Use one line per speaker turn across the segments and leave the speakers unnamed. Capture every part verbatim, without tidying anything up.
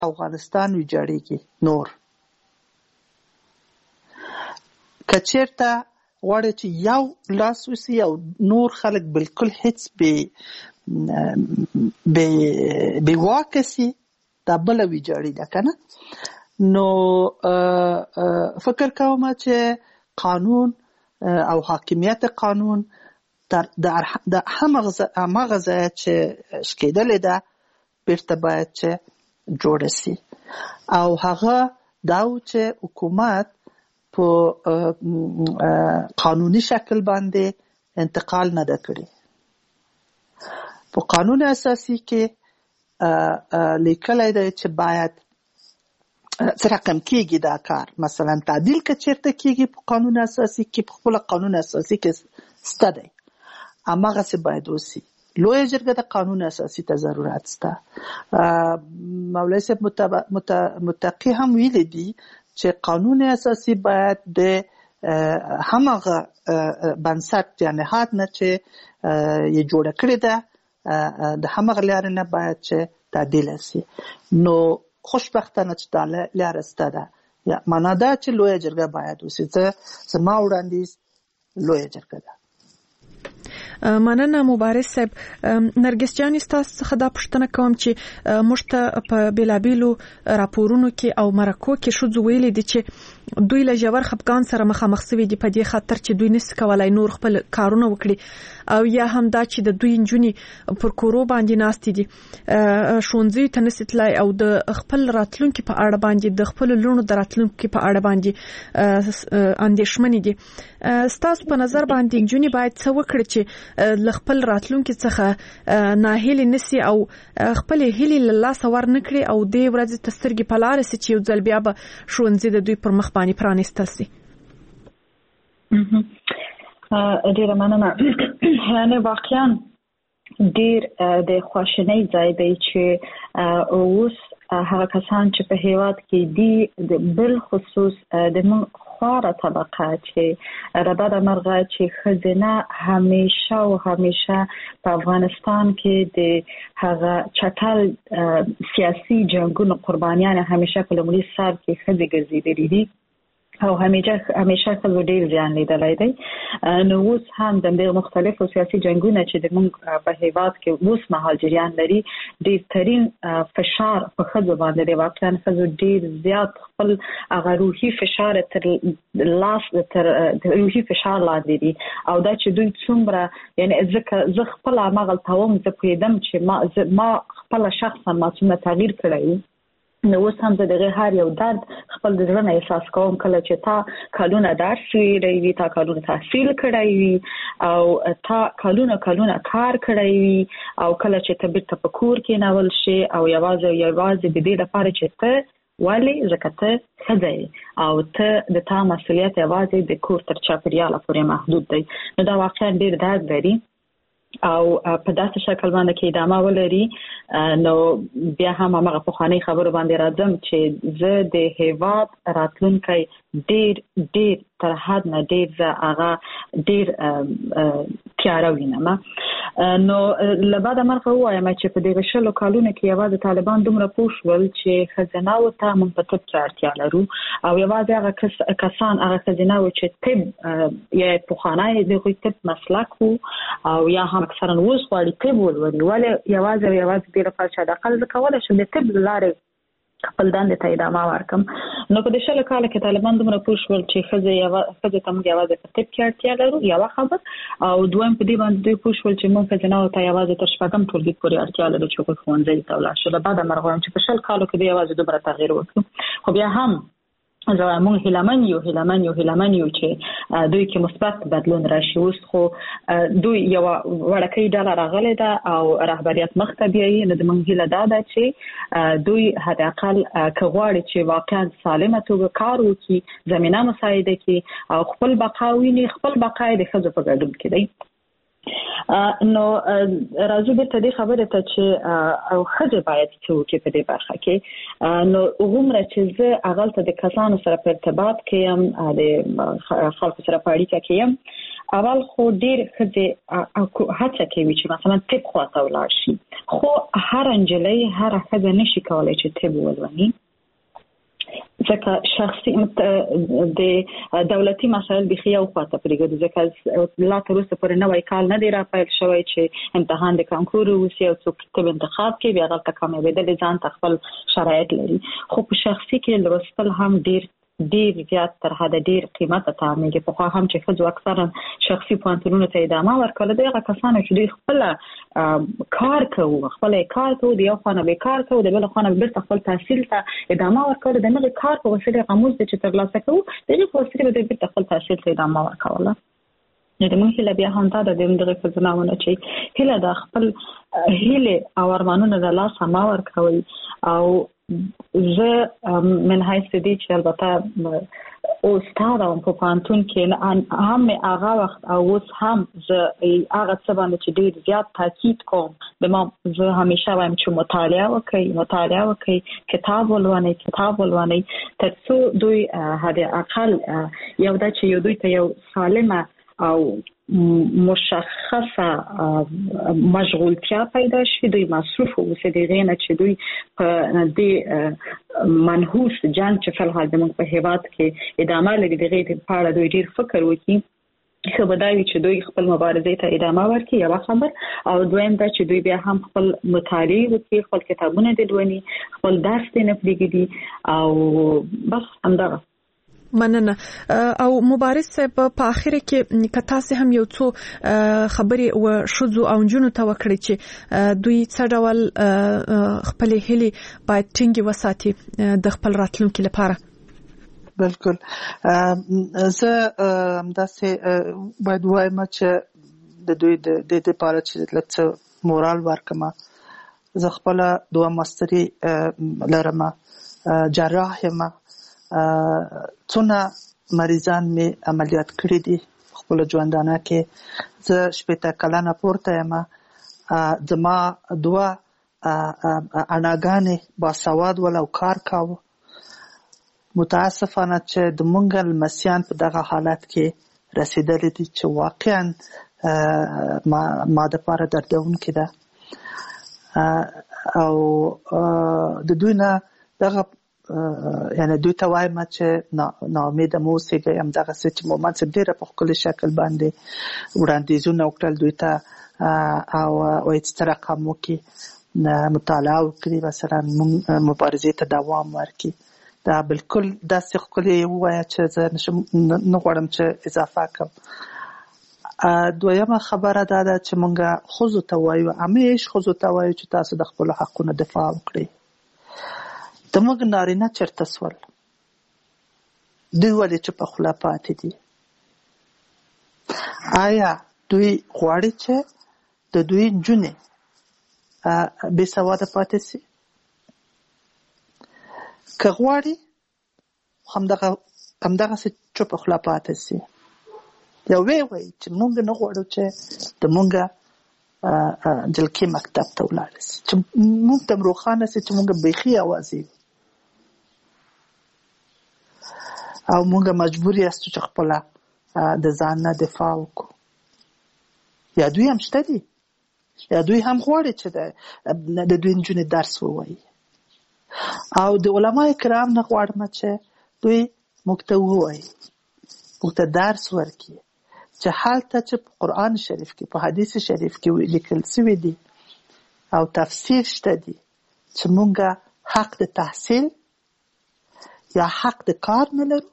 افغانستان ویجاړیږي نور. که چېرته غواړې چې یو لاس وسي او نور خلک بالکل هیڅ بې بې واکه سي، دا بله ویجاړي ده که نه. نو فکر کوم چې قانون او حاکمیت قانون د هماغه ځایه چې شکېدلې ده بیرته باید چې جوړه سي، او هغه دا و چې حکومت په قانوني شکل باندې انتقال نه ده کړی. په قانون اساسي کې لیکلی دی چې باید څه رقم کېږي دا کار. مثلا تعدیل که چېرته کېږي په قانون اساسي کې، په خپله قانون اساسي کې سته دی، هماغسې باید وسي. لویه جرګه د قانون اساسي ته ضرورت سته. مولوي صاحب متقي هم ویلي دي چې قانون اساسي باید د هماغه بنسټ یا نهاد نه چې یې جوړه کړې ده د هماغه لارې نه باید چې تعدیله سي. نو خوشبختانه چې دا لاره سته ده، یا معنا ده چې لویه جرګه باید وسي. زما وړاندیز لویه جرګه ده.
مننه مبارز صاحب. نرګس جان، ستاسو څخه دا پوښتنه کوم چې موږ ته په بیلابیلو راپورونو کې او مرکو کې ښځو ویلي دي چې دوی له ژور خفګان سره مخامخ شوي دي په دې خاطر چې دوی نشي کولای نور خپل کارونه وکړي، او یا هم دا چې د دوی نجونې پر کورو باندې ناستې دي، ښوونځیو ته نشي تلای، او د خپل راتلونکي په اړه باندې د خپل لوڼو د راتلونکي په اړه باندې اندېښمنې دي. ستاسو په نظر باندې نجونې باید څه وکړي چې له خپل راتلونکي څخه ناهیلې نشي او خپل هیلې له لاسه ورنکړي، او دې ورځې ته سترګې په لاره سي چې یو ځل بیا به ښوونځي د دوی پر مخ باندې پرانیستل سي؟
ډیره مننه. یعنې واقعا ډیر د خواشینۍ ځای دی چې اوس هغه کسان چې په هیواد کې دي، بل خصوص د من خواره طبقه چې رباده مرغه چې ښځینه همیشه او همیشه په افغانستان کې د هغه چټل سیاسي جنګونو قربانیان همیشه په لومړي سر کې ښځې ګرځېدلې دي او همیشه همیشه ښځو ډېر زیان لیدلی دی. نو اوس هم د مختلفو سیاسي جنګونه چې د موږ په هیواد کې اوس مهال جریان لري، ډېرترین فشار په ښځو باندې دی. واقعا ښځو ډېر زیات خپل هغه روحي فشار تر لاس تر روحي فشار لاندې دي، او دا چې دوی څومره، یعنې ځکه زه خپله هماغلته وم، زه پوهېدم چې ما ما خپله شخصا ما څومره تغییر کړی و. نو اوس هم زه دغه هر یو درد خپل د زړه نه احساس کوم، کله چې تا کلونه درس ویلی وي، تا کلونه تحصیل کړی وي، او تا کلونه کلونه کار کړی وي، او کله چې ته بیرته په کور کېنول شي او یوازې یوازې د دې لپاره چې ته ولې ځکه ته ښځه یې او ته د تا مسؤلیت یوازې د کور تر چاپېریاله پورې محدود دی. نو دا واقعا ډېر درد لري او په داسې شکل باندې کې ادامه ولري. نو بیا هم هماغه پخوانۍ خبرو باندې راځم چې زه د هیواد راتلونکی ډېر ډېر تر حد نه ډېر زه هغه ډېر تیاره وینم. نو له بعده مرغه ووایم چې په دغه شلو کالونو کې یوازې طالبان دومره پوه شول چې ښځیناو ته موږ په طب کې اړتیا لرو، او یوازې هغه کسان هغه ښځیناو چې طب یا پخوانی د هغوی طب مسلک وو او یا هم اکثرا اوس غواړي طب ولولي، ولې یوازې یوازې دې لپاره چې حداقل زه کولی شم د طب له لارې خپل دندې ته ادامه ورکړم. نو په دې شلو کاله کې طالبان دومره پوه شول چې ښځې ښځې ته موږ یوازې په طب کې اړتیا لرو، یوه خبر، او دویم په دې باندې دوی پوه شول چې موږ ښځیناو ته یوازې تر شپږم ټولګي پورې اړتیا لرو چې هغوی ښوونځي ته ولاړ شي. له بعده مرغه وایم چې په شل کالو کې دوی یوازې دومره تغییر وکړو، خو بیا هم زه موږ هیلهمن یو هیلهمن یو هیلهمن یو چې دوی کې مثبت بدلون راشي. اوس خو دوی یوه وړکۍ ډله راغلې ده او رهبریت مخ ته بیایي. نو د موږ هیله دا ده چې دوی حداقل که غواړي چې واقعا سالمه توګه کار وکړي، زمینه مساعده کړي او خپل بقا ویني، خپل بقا یې د ښځو په ګډون کې دی. نو راځو به ته دې خبره ته چې او خځه باید څه وکړي په دې برخه کې نو وګوره چې زه هغه ته د کسانو سره په ارتباط کې يم د خلکو سره په اړیکه کې يم اول خو ډیر خځه هڅه کوي چې مثلا طب خواته ولاړ شي خو هر انجلۍ هر خځه نشي کولای چې طب ولوني ځکه شخصي د دولتي مسایل بخي او خواته پرېږدي ځکه لا تر اوسه پورې نوی کال نه دی را پیل شوی چې امتحان د کانکور وسی او څوک طب انتخاب کوي بیا هغه کامیابېدل ځان ته خپل شرایط لري خو په شخصي کې لوستل هم ډیر ډیر زیات تر حد ډیر قیمت ته تعاملږي په خو هم چې خځو اکثرا شخصي پوهنتونونو ته ادامه ورکول دي هغه کسانو چې دوی خپل کار کوي خپل کار کوي د یو خانه به کار کوي د بل خانه به خپل تحصیل ته ادامه ورکول د نه کار په وسیله قاموس چې تر لاسه کوي دغه په وسیله به خپل تحصیل ته ادامه ورکول نو د مونږ له بیا هم دا د دغه فزناونه چې هله د خپل هله او ارمانونه د لاسه ما ورکوي او زه من حیث دې چې البته او ستاره په پانتون کې هم هغه وخت او اوس هم زه هغه څه باندې چې ډېر زیات تاکید کوم به ما زه همیشه وایم چې مطالعه وکړئ مطالعه وکړئ کتاب ولولئ کتاب ولولئ تر څو دوی حد اقل یو دا چې یو دوی ته یو سالمه او مشخصه مشغولتیا پیدا شي دوی مصروف اوسه دغه نه چې دوی په دې منحوس جنگ چې په حال د موږ په هیواد کې ادامه لري دغه په اړه دوی ډیر فکر وکړي خو بدایي چې دوی خپل مبارزې ته ادامه ورکړي یو خبر او دویم دا چې دوی بیا هم خپل مطالعه وکړي خپل کتابونه دې ولولي خپل درس دې نه پرېږدي او بس همدا
مننه او مبارز صاحب په اخر کې کتا سه هم یو څو خبرې او شذو او جنو ته وکړي چې دوی څه ډول خپل هلي باید ټینګي وساتي د خپل راتلونکو لپاره
بالکل زه همداسې باید وایم چې د دوی د د لپاره چې لکه مورال ورکما زه خپل دوه ماستری لرم جراح یم څونه مریضان می عملیات کړی دي خپل ژوندانه کې زه شپږ کلنه پورته یم زما دوه اناګانې با سواد ولو کار کاوه متاسفانه چې د مونږ مسیان په دغه حالت کې رسیدلې دي چې واقعا ما ما د پاره دردون کې ده او د دوی نه دغه یعنی دوی ته وایم چې نا امید مو سیګي هم دغه چې مومنت سم ډیره په خپل شکل باندې وړاندیزونه وکړل دوی ته او او چې رقم وکي مطالعه وکړي مثلا مبارزې ته دوام ورکړي دا بالکل داسې خپل وایي چې زه نشم نه غواړم چې اضافه کوم دویمه خبره دا ده چې مونږه خود ته وایو همیش خود ته وایو چې تاسو د خپل حقونو دفاع وکړئ د موږ نارینه چرته سول دوی ولې چې په خلا پاتې دي آیا دوی غواړي چې د دوی جنې بې سواده پاتې شي که غواړي همدغه همدغه چې په خلا پاتې شي یو وی وی چې موږ نه غواړو چې د موږ جلکی مکتب ته ولاړ شي چې موږ تم روخانه سي چې موږ بيخي اوازي او موږ مجبور یاست چې خپل د ځان نه دفاع وکړو یا دوی هم شته دي یا دوی هم غواړي چې د دوی جنې درس ووایي او د علماء کرام نه غواړم چې دوی موږ ته ووایي موږ ته درس ورکړي چې حالته چې په قرآن شریف کې په حدیث شریف کې لیکل شوی دي او تفسیر شته دي چې موږ حق د تحصیل یا حق د کار نه لرو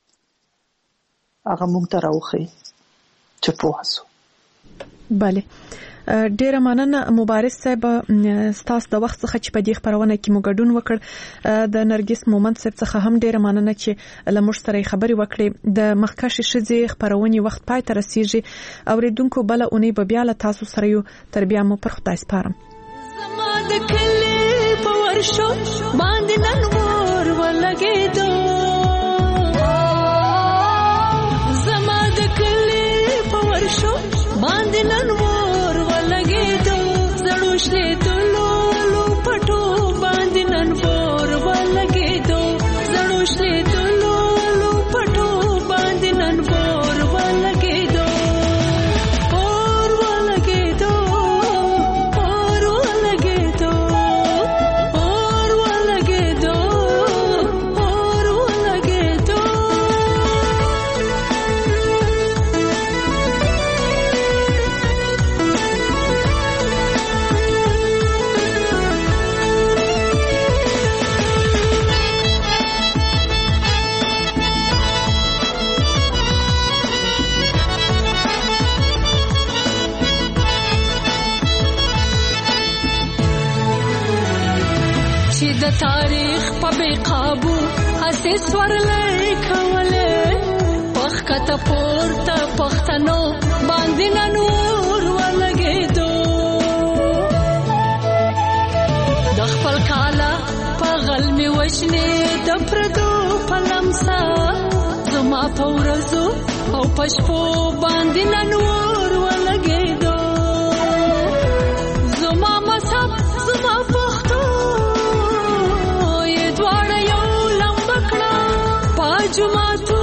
هغه موږ ته راوخی چې پوه شو.
بله ډیره مننه مبارز صاحب ستاسو د وخت څخه چې په دې خبرونه کې مو ګډون وکړ د نرګس مومند صاحب څخه هم ډیره مننه چې لمر سره خبري وکړي د مخکښ شذې خبرونه وخت پای ته رسیږي اوریدونکو بل اونۍ به بیا له تاسو سره یو تربیه مو پر خدای سپارم.
زما د کلی په ورشو باندې نن ور ولګېدو زما د کلی په ورشو باندې نن شلې دلو پټو باندې نن ور ولګېدو ور ولګېدو ور ولګېدو ور ولګېدو ور ولګېدو چې د تاریخ په بې قابو هسې سورلۍ کولې پخکته پورته پښتنو باندې نن اور ولګېدو د خپل کاله په غل مې وژنې د پردو په لمسه زما په ورځو او په شپو باندې نن اور ولګېدو زما مذهب زما پښتو جمعتو